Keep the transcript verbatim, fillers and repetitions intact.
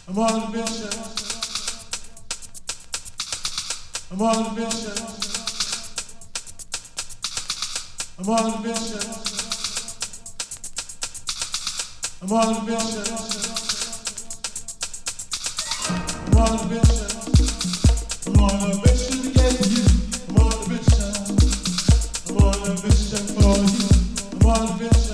I'm on a mission. I'm on a mission. I'm on a mission. I'm on a mission. I'm on a mission. I'm on a mission to get you. I'm on a mission. I'm on a mission for you. I'm on a mission.